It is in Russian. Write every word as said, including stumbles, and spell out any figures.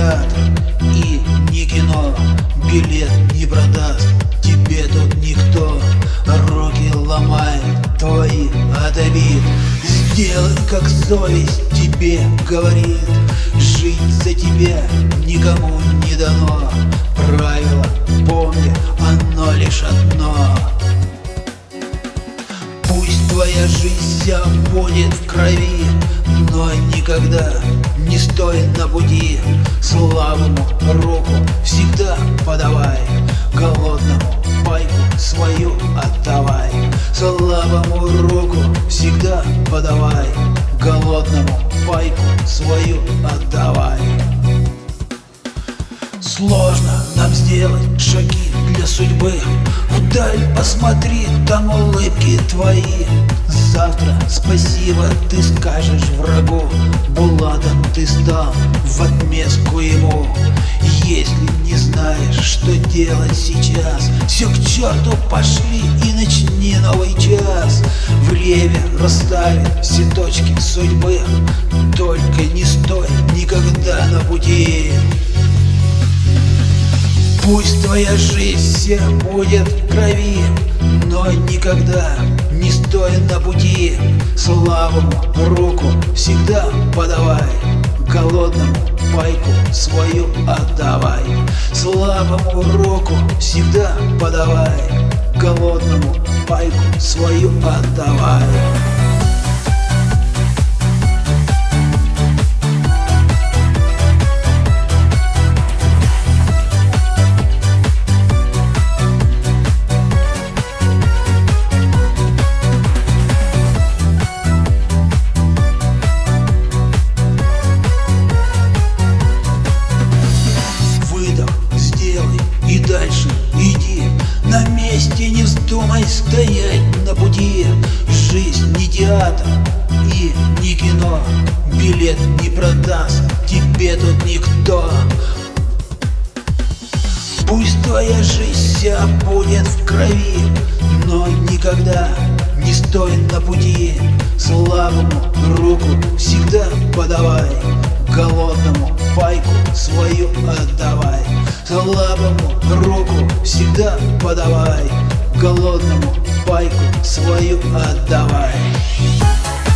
театр и не кино, билет не продаст тебе тут никто. Руки ломает твои от обид. Сделай, как совесть тебе говорит. Жить за тебя никому не дано. Правило, помни, оно лишь одно. Пусть твоя жизнь вся будет в крови, но никогда не стой на пути. Слабому руку всегда подавай, голодному пайку свою отдавай. Слабому руку всегда подавай, голодному пайку свою отдавай. Сложно нам сделать шаги для судьбы. Вдаль посмотри, там улыбки твои. Завтра спасибо ты скажешь врагу. Булатом ты стал в отместку ему. Если не знаешь, что делать сейчас, все к черту пошли и начни новый час. Время расставит все точки судьбы. Только не стой никогда на пути. Пусть твоя жизнь вся будет в крови, но никогда не стой на пути. Слабому руку всегда подавай, голодному пайку свою отдавай. Слабому руку всегда подавай, голодному пайку свою отдавай. И дальше иди, на месте не вздумай стоять на пути. Жизнь не театр и не кино, билет не продаст тебе тут никто. Пусть твоя жизнь вся будет в крови, но никогда не стой на пути. Слабому руку всегда подавай, голодному пайку свою отдавай. Слабому руку всегда подавай, голодному пайку свою отдавай.